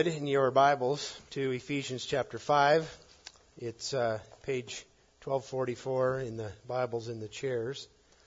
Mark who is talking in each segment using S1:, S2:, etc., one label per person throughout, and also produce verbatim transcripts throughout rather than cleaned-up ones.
S1: would, in your Bibles, to Ephesians chapter five. It's uh, page twelve forty-four in the Bibles in the chairs.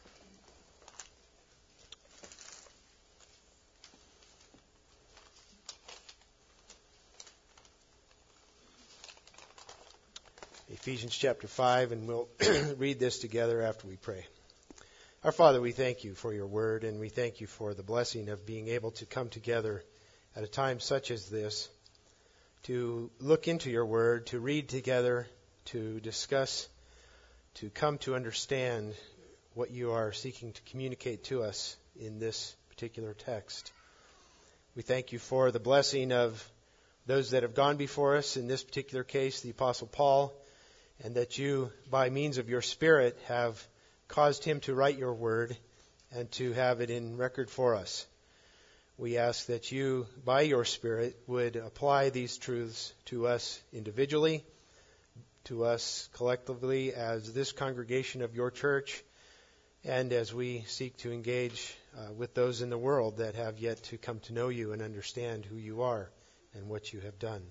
S1: Ephesians chapter five, and we'll read this together after we pray. Our Father, we thank you for your word, and we thank you for the blessing of being able to come together at a time such as this, to look into your word, to read together, to discuss, to come to understand what you are seeking to communicate to us in this particular text. We thank you for the blessing of those that have gone before us, in this particular case, the Apostle Paul, and that you, by means of your Spirit, have caused him to write your word and to have it in record for us. We ask that you, by your Spirit, would apply these truths to us individually, to us collectively as this congregation of your church, and as we seek to engage uh, with those in the world that have yet to come to know you and understand who you are and what you have done.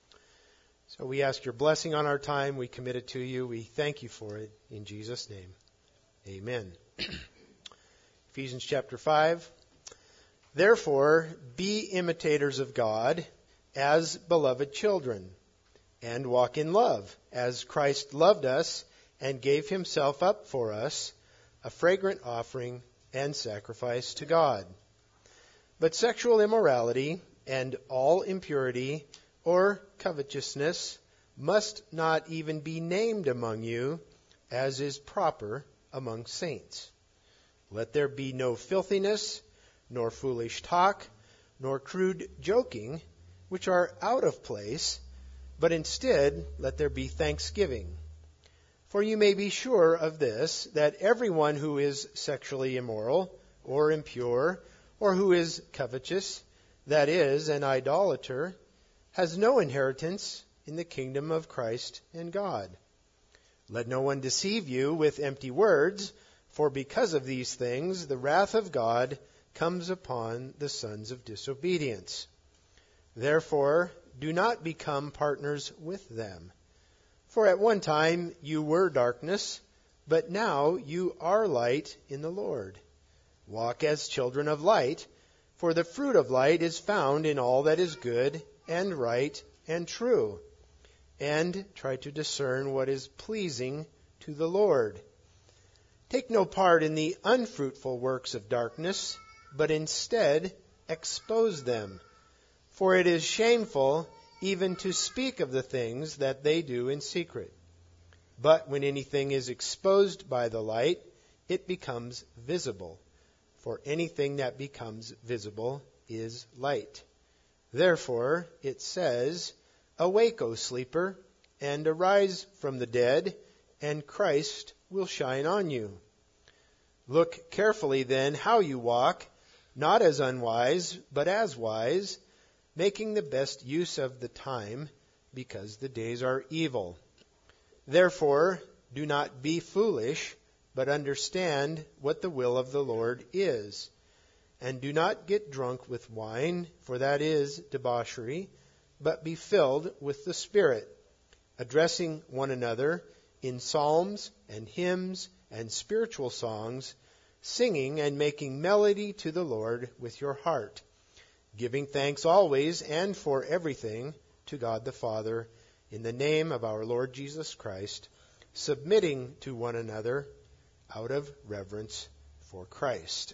S1: So we ask your blessing on our time. We commit it to you. We thank you for it. In Jesus' name, amen. Ephesians chapter five. Therefore, be imitators of God as beloved children, and walk in love, as Christ loved us and gave himself up for us, a fragrant offering and sacrifice to God. But sexual immorality and all impurity or covetousness must not even be named among you, as is proper among saints. Let there be no filthiness, nor foolish talk, nor crude joking, which are out of place, but instead let there be thanksgiving. For you may be sure of this, that everyone who is sexually immoral, or impure, or who is covetous, that is, an idolater, has no inheritance in the kingdom of Christ and God. Let no one deceive you with empty words, for because of these things the wrath of God comes upon the sons of disobedience. Therefore, do not become partners with them. For at one time you were darkness, but now you are light in the Lord. Walk as children of light, for the fruit of light is found in all that is good and right and true. And try to discern what is pleasing to the Lord. Take no part in the unfruitful works of darkness, but instead expose them. For it is shameful even to speak of the things that they do in secret. But when anything is exposed by the light, it becomes visible. For anything that becomes visible is light. Therefore, it says, Awake, O sleeper, and arise from the dead, and Christ will shine on you. Look carefully then how you walk, not as unwise, but as wise, making the best use of the time, because the days are evil. Therefore, do not be foolish, but understand what the will of the Lord is. And do not get drunk with wine, for that is debauchery, but be filled with the Spirit, addressing one another in psalms and hymns and spiritual songs, singing and making melody to the Lord with your heart, giving thanks always and for everything to God the Father, in the name of our Lord Jesus Christ, submitting to one another out of reverence for Christ.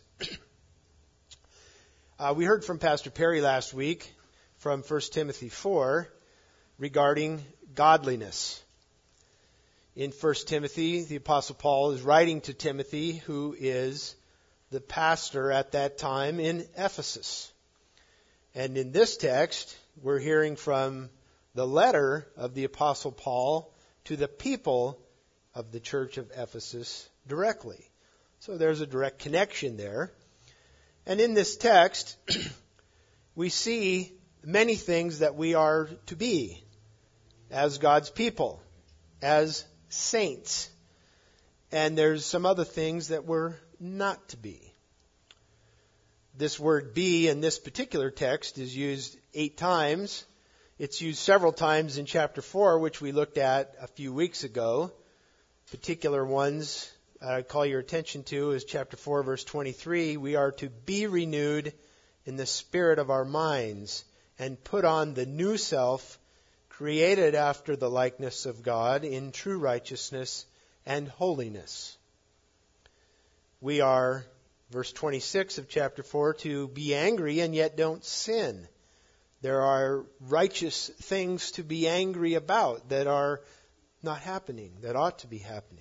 S1: uh, we heard from Pastor Perry last week from First Timothy four regarding godliness. In First Timothy, the Apostle Paul is writing to Timothy, who is the pastor at that time in Ephesus. And in this text, we're hearing from the letter of the Apostle Paul to the people of the church of Ephesus directly. So there's a direct connection there. And in this text, we see many things that we are to be as God's people, as saints. And there's some other things that we're not to be. This word be in this particular text is used eight times, It's used several times in chapter four, which we looked at a few weeks ago. Particular ones I call your attention to is chapter four, verse twenty-three. We are to be renewed in the spirit of our minds and put on the new self, created after the likeness of God in true righteousness and holiness. We are, verse twenty-six of chapter four, to be angry and yet don't sin. There are righteous things to be angry about that are not happening, that ought to be happening.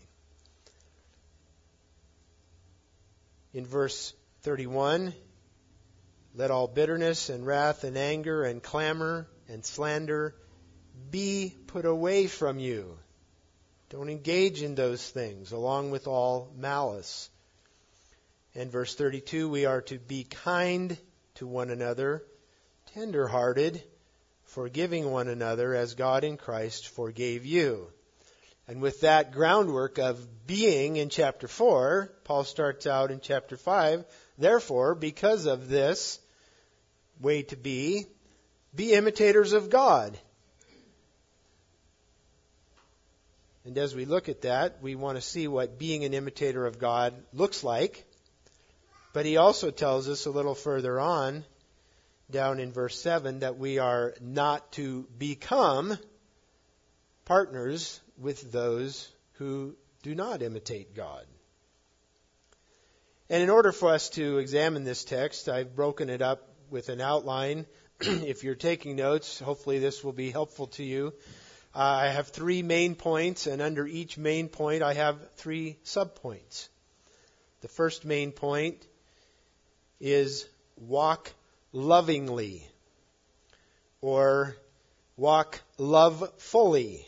S1: In verse thirty-one, let all bitterness and wrath and anger and clamor and slander be put away from you. Don't engage in those things, along with all malice. And verse thirty-two, we are to be kind to one another, tender-hearted, forgiving one another as God in Christ forgave you. And with that groundwork of being in chapter four, Paul starts out in chapter five, therefore, because of this way to be, be imitators of God. And as we look at that, we want to see what being an imitator of God looks like. But he also tells us a little further on, down in verse seven, that we are not to become partners with those who do not imitate God. And in order for us to examine this text, I've broken it up with an outline. If you're taking notes, hopefully this will be helpful to you. Uh, I have three main points, and under each main point I have three subpoints. The first main point is walk lovingly, or walk lovefully.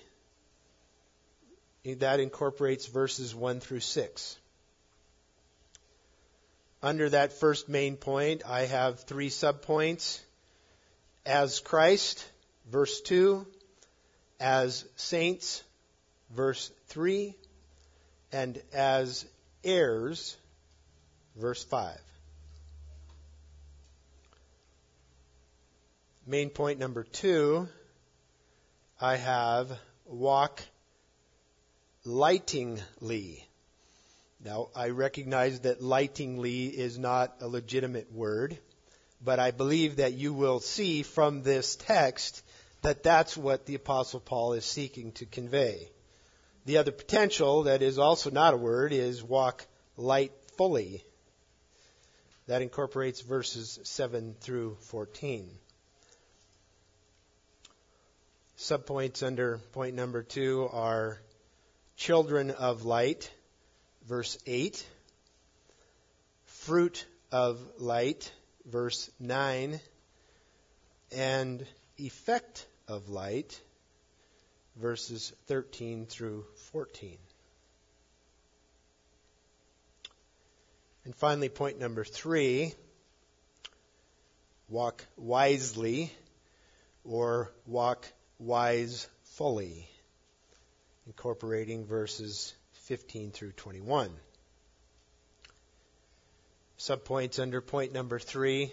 S1: That incorporates verses one through six. Under that first main point, I have three subpoints. As Christ, verse two. As saints, verse three. And as heirs, verse five. Main point number two, I have walk lightingly. Now, I recognize that lightingly is not a legitimate word, but I believe that you will see from this text that that's what the Apostle Paul is seeking to convey. The other potential that is also not a word is walk lightfully. That incorporates verses seven through fourteen. Subpoints under point number two are children of light, verse eight. Fruit of light, verse nine. And effect of light, verses thirteen through fourteen. And finally, point number three, walk wisely, or walk wise fully, incorporating verses fifteen through twenty-one. Subpoints under point number three,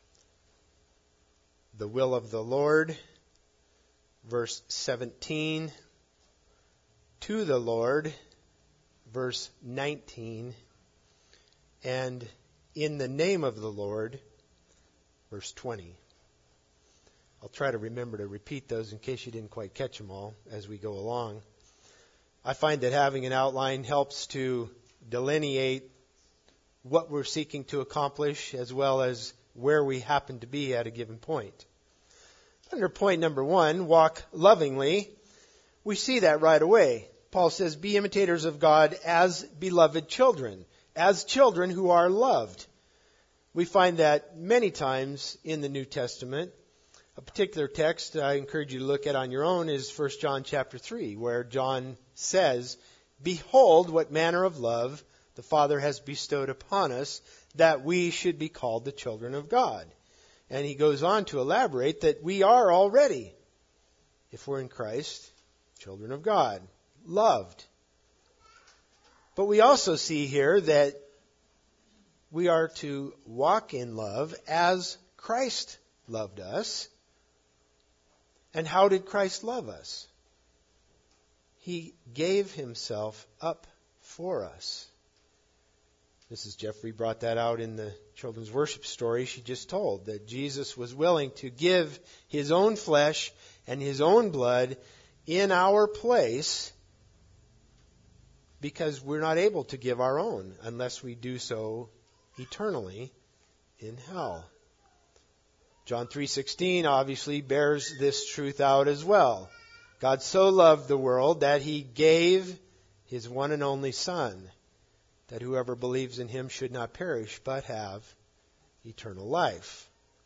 S1: the will of the Lord, verse seventeen, to the Lord, verse nineteen, and in the name of the Lord, verse twenty. I'll try to remember to repeat those in case you didn't quite catch them all as we go along. I find that having an outline helps to delineate what we're seeking to accomplish as well as where we happen to be at a given point. Under point number one, walk lovingly, we see that right away. Paul says, be imitators of God as beloved children, as children who are loved. We find that many times in the New Testament. A particular text I encourage you to look at on your own is First John chapter three, where John says, behold what manner of love the Father has bestowed upon us, that we should be called the children of God. And he goes on to elaborate that we are already, if we're in Christ, children of God, loved. But we also see here that we are to walk in love as Christ loved us. And how did Christ love us? He gave himself up for us. Missus Jeffrey brought that out in the children's worship story she just told, that Jesus was willing to give his own flesh and his own blood in our place because we're not able to give our own unless we do so eternally in hell. John three sixteen obviously bears this truth out as well. God so loved the world that he gave his one and only Son, that whoever believes in him should not perish but have eternal life.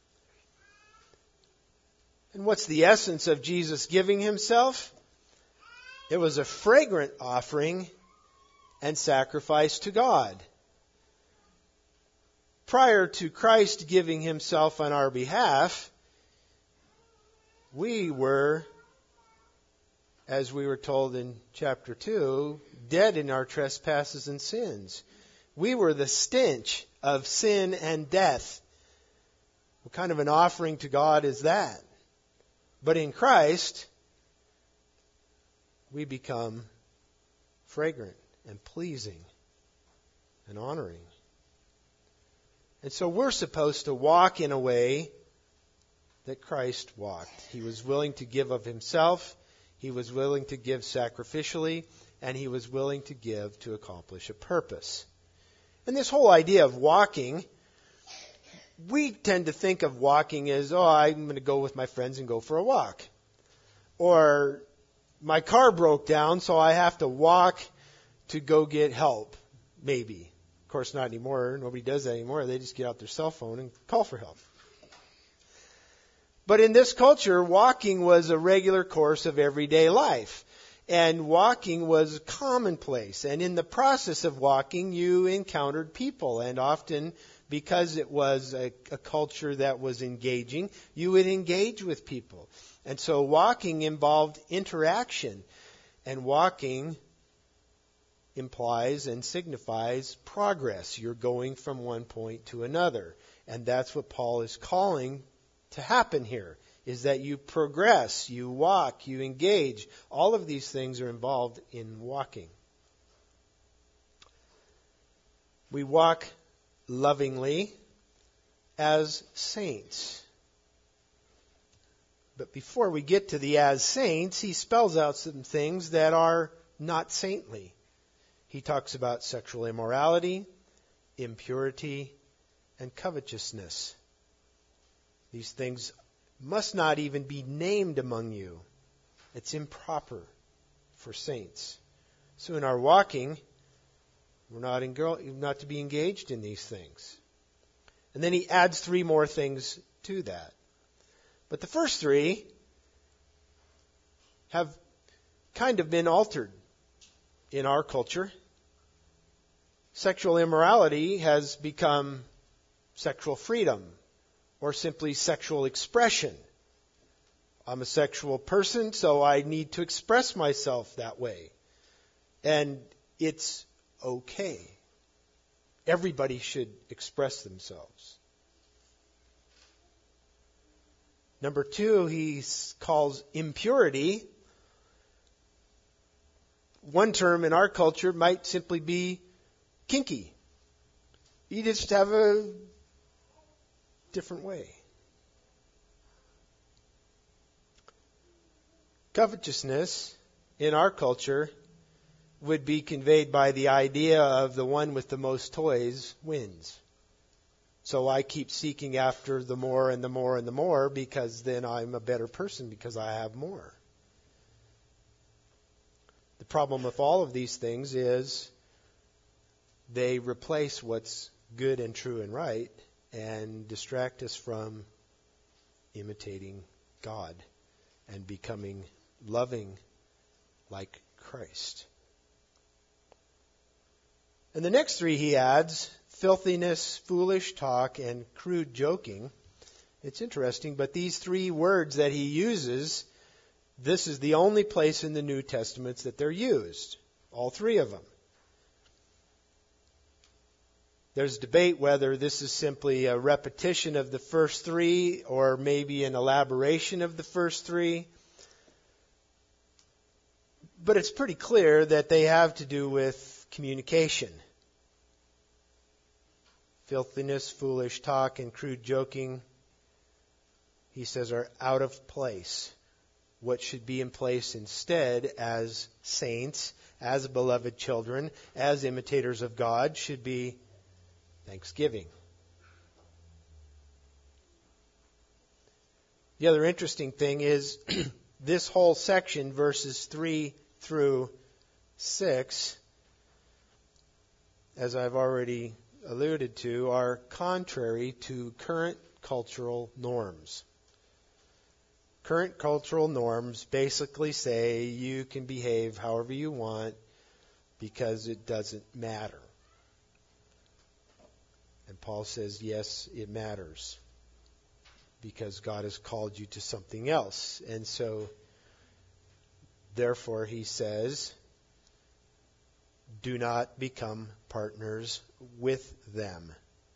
S1: And what's the essence of Jesus giving himself? It was a fragrant offering and sacrifice to God. Prior to Christ giving himself on our behalf, we were, as we were told in chapter two, dead in our trespasses and sins. We were the stench of sin and death. What kind of an offering to God is that? But in Christ, we become fragrant and pleasing and honoring. And so we're supposed to walk in a way that Christ walked. He was willing to give of himself. He was willing to give sacrificially. And he was willing to give to accomplish a purpose. And this whole idea of walking, we tend to think of walking as, oh, I'm going to go with my friends and go for a walk. Or my car broke down, so I have to walk to go get help, maybe. Of course, not anymore. Nobody does that anymore. They just get out their cell phone and call for help. But in this culture, walking was a regular course of everyday life. And walking was commonplace. And in the process of walking, you encountered people. And often, because it was a, a culture that was engaging, you would engage with people. And so walking involved interaction. And walking implies and signifies progress. You're going from one point to another. And that's what Paul is calling to happen here, is that you progress, you walk, you engage. All of these things are involved in walking. We walk lovingly as saints. But before we get to the as saints, he spells out some things that are not saintly. He talks about sexual immorality, impurity, and covetousness. These things must not even be named among you. It's improper for saints. So in our walking, we're not, in, not to be engaged in these things. And then he adds three more things to that. But the first three have kind of been altered in our culture. Sexual immorality has become sexual freedom, or simply sexual expression. I'm a sexual person, so I need to express myself that way. And it's okay. Everybody should express themselves. Number two, he calls impurity. One term in our culture might simply be kinky. You just have a different way. Covetousness in our culture would be conveyed by the idea of the one with the most toys wins. So I keep seeking after the more and the more and the more because then I'm a better person because I have more. The problem with all of these things is they replace what's good and true and right and distract us from imitating God and becoming loving like Christ. And the next three he adds, filthiness, foolish talk, and crude joking. It's interesting, but these three words that he uses, this is the only place in the New Testament that they're used. All three of them. There's debate whether this is simply a repetition of the first three or maybe an elaboration of the first three. But it's pretty clear that they have to do with communication. Filthiness, foolish talk, and crude joking, he says, are out of place. What should be in place instead as saints, as beloved children, as imitators of God, should be thanksgiving. The other interesting thing is this whole section, verses three through six, as I've already alluded to, are contrary to current cultural norms. Current cultural norms basically say you can behave however you want because it doesn't matter. And Paul says, yes, it matters because God has called you to something else. And so, therefore, he says, do not become partners with them.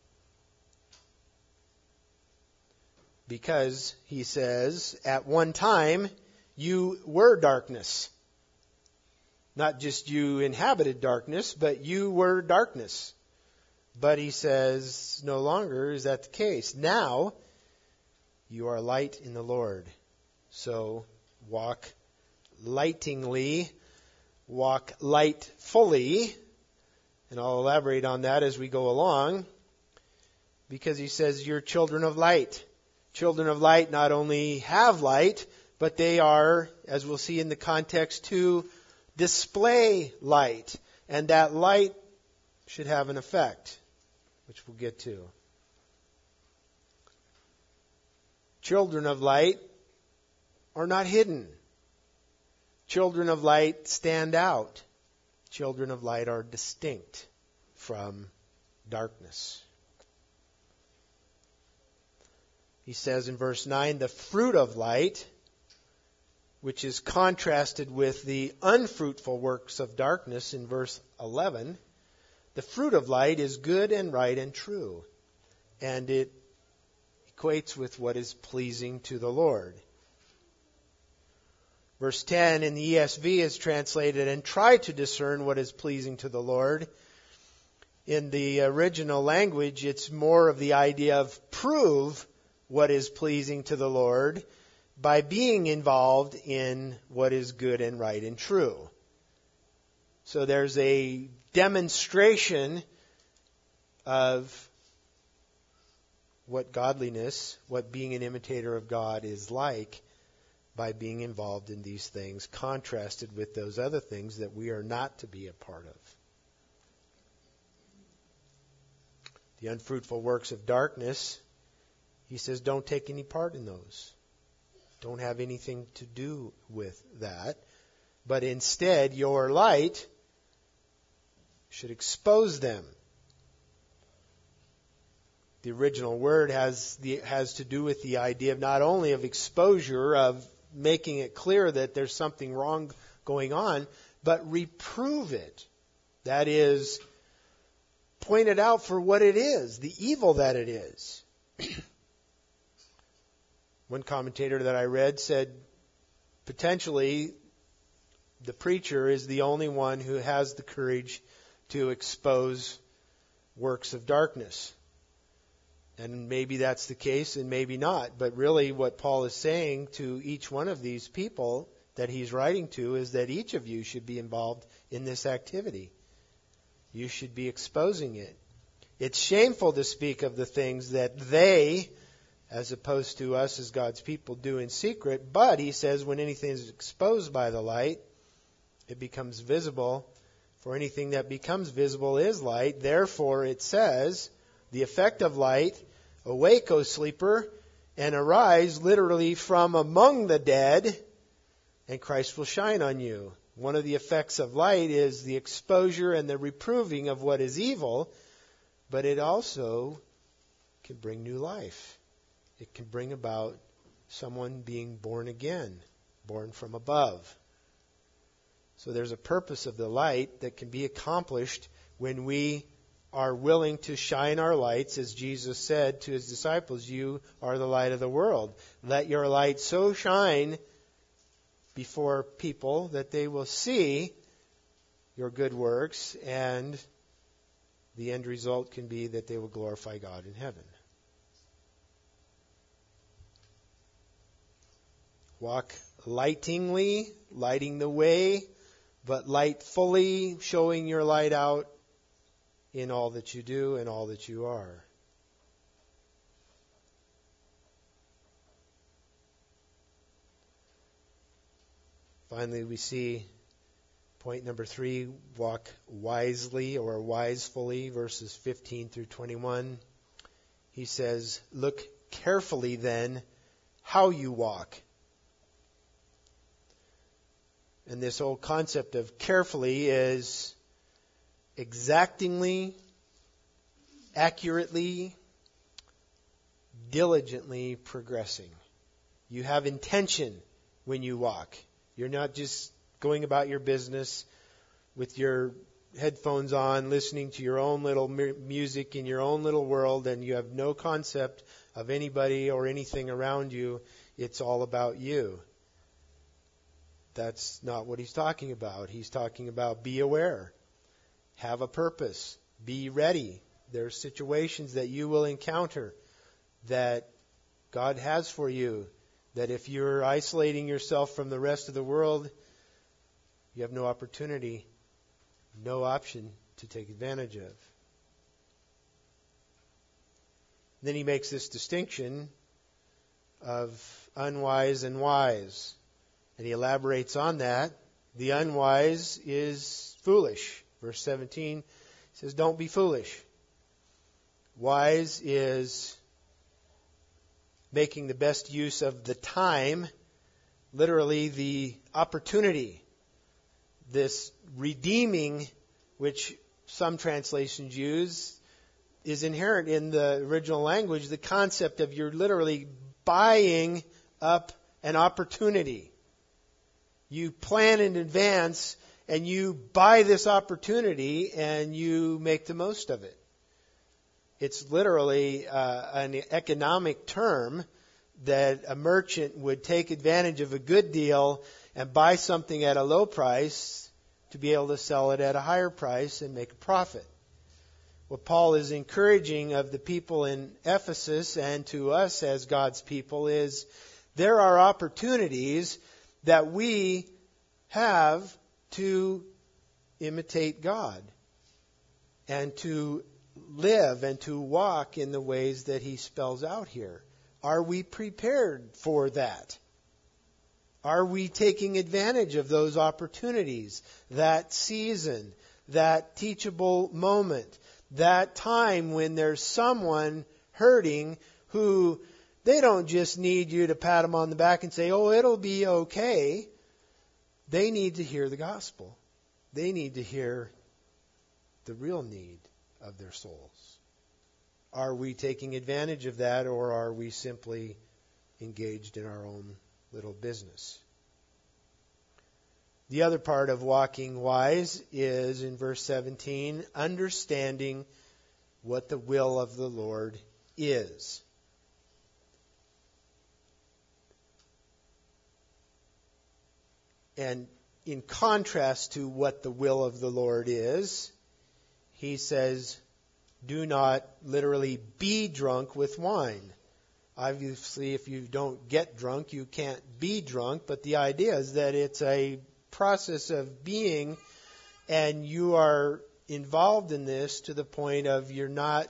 S1: Because, he says, at one time, you were darkness. Not just you inhabited darkness, but you were darkness. But he says, no longer is that the case. Now, you are light in the Lord. So, walk lightingly, walk lightfully. And I'll elaborate on that as we go along. Because he says, you're children of light. Children of light not only have light, but they are, as we'll see in the context, to display light. And that light should have an effect, which we'll get to. Children of light are not hidden. Children of light stand out. Children of light are distinct from darkness. He says in verse nine, the fruit of light, which is contrasted with the unfruitful works of darkness in verse eleven. The fruit of light is good and right and true, and it equates with what is pleasing to the Lord. Verse ten in the E S V is translated, and try to discern what is pleasing to the Lord. In the original language, it's more of the idea of prove what is pleasing to the Lord by being involved in what is good and right and true. So there's a demonstration of what godliness, what being an imitator of God is like by being involved in these things, contrasted with those other things that we are not to be a part of. The unfruitful works of darkness, he says, don't take any part in those. Don't have anything to do with that. But instead, your light should expose them. The original word has the, has to do with the idea of not only of exposure, of making it clear that there's something wrong going on, but reprove it. That is, point it out for what it is, the evil that it is. One commentator that I read said, potentially, the preacher is the only one who has the courage to expose works of darkness. And maybe that's the case and maybe not. But really what Paul is saying to each one of these people that he's writing to is that each of you should be involved in this activity. You should be exposing it. It's shameful to speak of the things that they, as opposed to us as God's people, do in secret. But, he says, when anything is exposed by the light, it becomes visible. For anything that becomes visible is light. Therefore, it says, the effect of light, awake, O sleeper, and arise, literally, from among the dead, and Christ will shine on you. One of the effects of light is the exposure and the reproving of what is evil, but it also can bring new life. It can bring about someone being born again, born from above. So there's a purpose of the light that can be accomplished when we are willing to shine our lights, as Jesus said to his disciples, you are the light of the world. Let your light so shine before people that they will see your good works, and the end result can be that they will glorify God in heaven. Walk lightingly, lighting the way, but lightfully, showing your light out in all that you do and all that you are. Finally, we see point number three, walk wisely or wisefully, verses fifteen through twenty-one. He says, look carefully then how you walk. And this whole concept of carefully is exactingly, accurately, diligently progressing. You have intention when you walk. You're not just going about your business with your headphones on, listening to your own little music in your own little world, and you have no concept of anybody or anything around you. It's all about you. That's not what he's talking about. He's talking about be aware. Have a purpose. Be ready. There are situations that you will encounter that God has for you, that if you're isolating yourself from the rest of the world, you have no opportunity, no option to take advantage of. Then he makes this distinction of unwise and wise. And he elaborates on that. The unwise is foolish. Verse seventeen says, don't be foolish. Wise is making the best use of the time, literally the opportunity. This redeeming, which some translations use, is inherent in the original language, the concept of you're literally buying up an opportunity. You plan in advance and you buy this opportunity and you make the most of it. It's literally uh, an economic term that a merchant would take advantage of a good deal and buy something at a low price to be able to sell it at a higher price and make a profit. What Paul is encouraging of the people in Ephesus and to us as God's people is there are opportunities that we have to imitate God and to live and to walk in the ways that he spells out here. Are we prepared for that? Are we taking advantage of those opportunities, that season, that teachable moment, that time when there's someone hurting who they don't just need you to pat them on the back and say, oh, it'll be okay. They need to hear the gospel. They need to hear the real need of their souls. Are we taking advantage of that, or are we simply engaged in our own little business? The other part of walking wise is in verse seventeen, understanding what the will of the Lord is. And in contrast to what the will of the Lord is, he says, do not literally be drunk with wine. Obviously, if you don't get drunk, you can't be drunk, but the idea is that it's a process of being, and you are involved in this to the point of you're not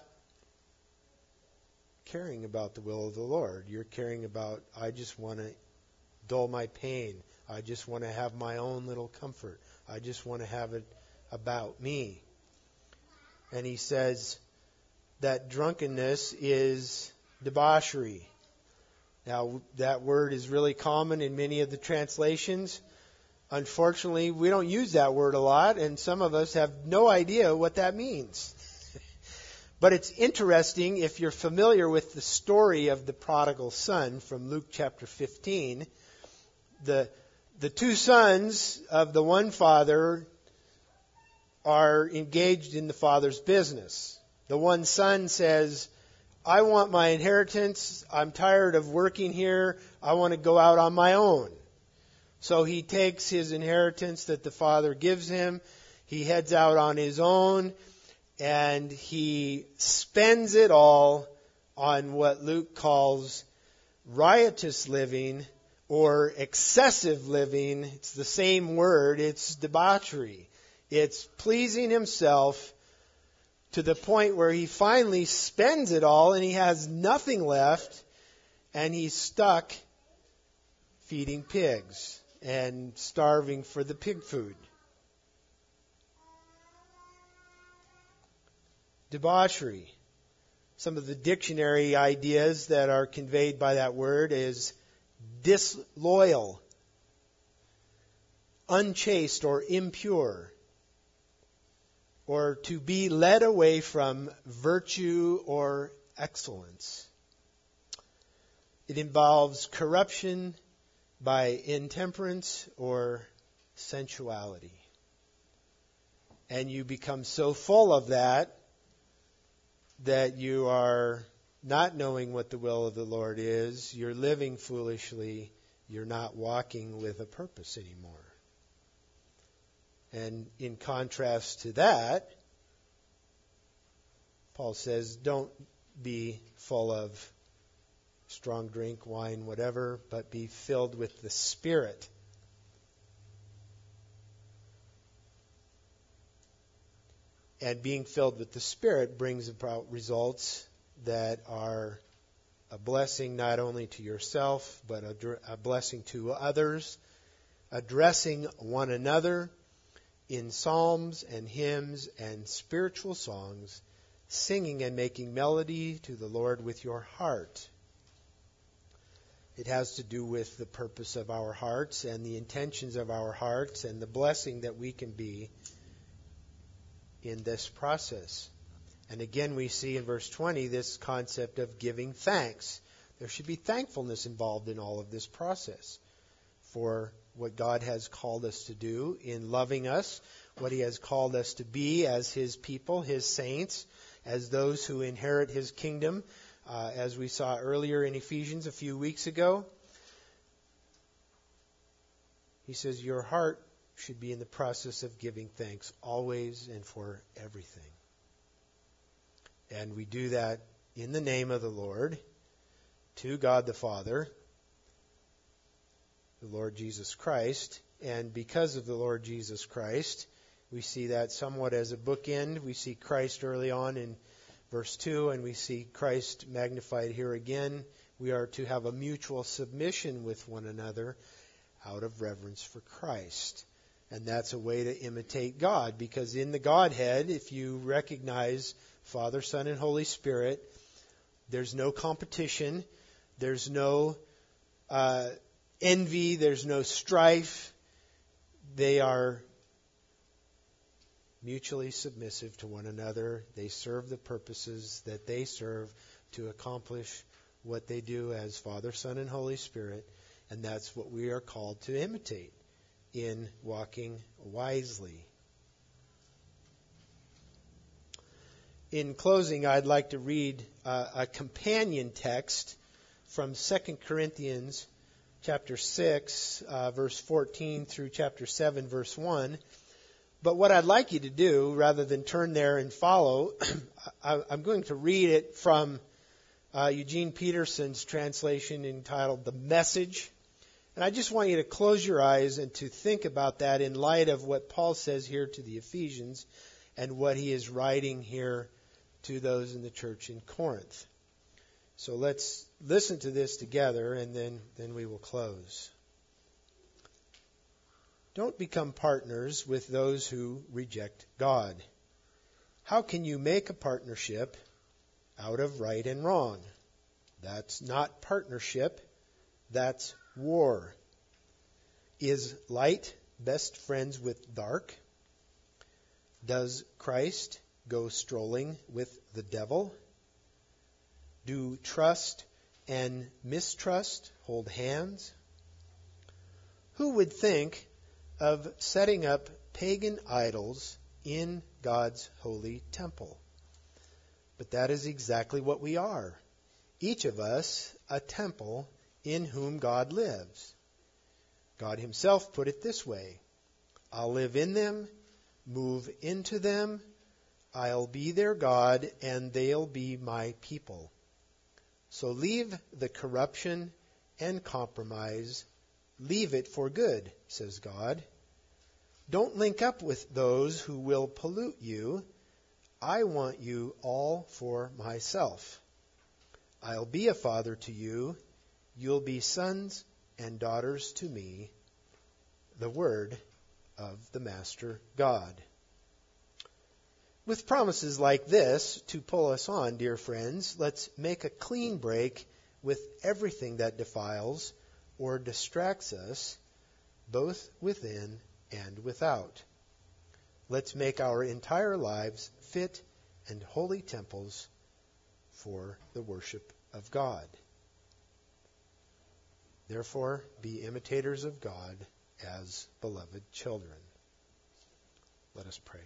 S1: caring about the will of the Lord. You're caring about, I just want to dull my pain. I just want to have my own little comfort. I just want to have it about me. And he says that drunkenness is debauchery. Now, that word is really common in many of the translations. Unfortunately, we don't use that word a lot, and some of us have no idea what that means. But it's interesting if you're familiar with the story of the prodigal son from Luke chapter fifteen. The, the two sons of the one father are engaged in the Father's business. The one son says, I want my inheritance. I'm tired of working here. I want to go out on my own. So he takes his inheritance that the Father gives him. He heads out on his own, and he spends it all on what Luke calls riotous living or excessive living. It's the same word. It's debauchery. It's pleasing himself to the point where he finally spends it all and he has nothing left, and he's stuck feeding pigs and starving for the pig food. Debauchery. Some of the dictionary ideas that are conveyed by that word is disloyal, unchaste or impure, or to be led away from virtue or excellence. It involves corruption by intemperance or sensuality. And you become so full of that that you are not knowing what the will of the Lord is. You're living foolishly. You're not walking with a purpose anymore. And in contrast to that, Paul says, don't be full of strong drink, wine, whatever, but be filled with the Spirit. And being filled with the Spirit brings about results that are a blessing not only to yourself, but a, a blessing to others, addressing one another in psalms and hymns and spiritual songs, singing and making melody to the Lord with your heart. It has to do with the purpose of our hearts and the intentions of our hearts and the blessing that we can be in this process. And again, we see in verse twenty this concept of giving thanks. There should be thankfulness involved in all of this process for what God has called us to do in loving us, what He has called us to be as His people, His saints, as those who inherit His kingdom, uh, as we saw earlier in Ephesians a few weeks ago. He says, your heart should be in the process of giving thanks always and for everything. And we do that in the name of the Lord, to God the Father, the Lord Jesus Christ. And because of the Lord Jesus Christ, we see that somewhat as a bookend. We see Christ early on in verse two, and we see Christ magnified here again. We are to have a mutual submission with one another out of reverence for Christ. And that's a way to imitate God, because in the Godhead, if you recognize Father, Son, and Holy Spirit, there's no competition, there's no uh, envy, there's no strife. They are mutually submissive to one another. They serve the purposes that they serve to accomplish what they do as Father, Son, and Holy Spirit. And that's what we are called to imitate in walking wisely. In closing, I'd like to read uh, a companion text from Second Corinthians chapter six, uh, verse fourteen through chapter seven, verse one. But what I'd like you to do, rather than turn there and follow, I, I'm going to read it from uh, Eugene Peterson's translation entitled The Message. And I just want you to close your eyes and to think about that in light of what Paul says here to the Ephesians and what he is writing here to those in the church in Corinth. So let's listen to this together, and then, then we will close. Don't become partners with those who reject God. How can you make a partnership out of right and wrong? That's not partnership, that's war. Is light best friends with dark? Does Christ go strolling with the devil? Do trust and mistrust hold hands? Who would think of setting up pagan idols in God's holy temple. But that is exactly what we are. Each of us a temple in whom God lives. God himself put it this way: I'll live in them, move into them, I'll be their God, and they'll be my people. So leave the corruption and compromise. Leave it for good, says God. Don't link up with those who will pollute you. I want you all for myself. I'll be a father to you. You'll be sons and daughters to me. The word of the Master God. With promises like this to pull us on, dear friends, let's make a clean break with everything that defiles or distracts us, both within and without. Let's make our entire lives fit and holy temples for the worship of God. Therefore, be imitators of God as beloved children. Let us pray.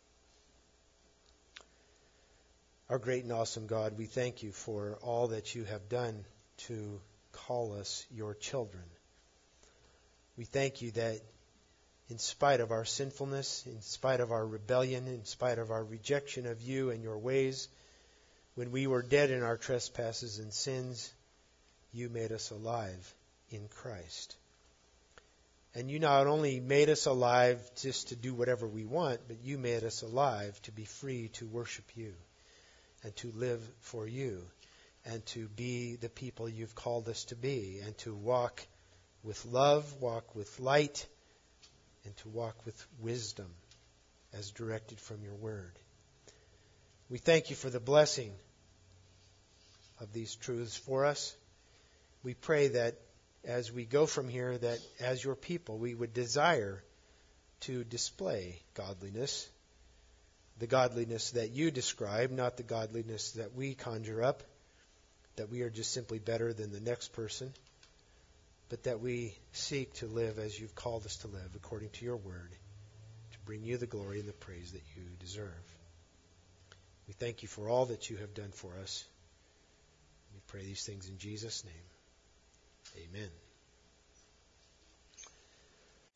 S1: Our great and awesome God, we thank you for all that you have done to call us your children. We thank you that in spite of our sinfulness, in spite of our rebellion, in spite of our rejection of you and your ways, when we were dead in our trespasses and sins, you made us alive in Christ. And you not only made us alive just to do whatever we want, but you made us alive to be free to worship you and to live for you and to be the people you've called us to be and to walk with love, walk with light, and to walk with wisdom as directed from your word. We thank you for the blessing of these truths for us. We pray that as we go from here, that as your people, we would desire to display godliness, the godliness that you describe, not the godliness that we conjure up, that we are just simply better than the next person, but that we seek to live as you've called us to live, according to your word, to bring you the glory and the praise that you deserve. We thank you for all that you have done for us. We pray these things in Jesus' name. Amen.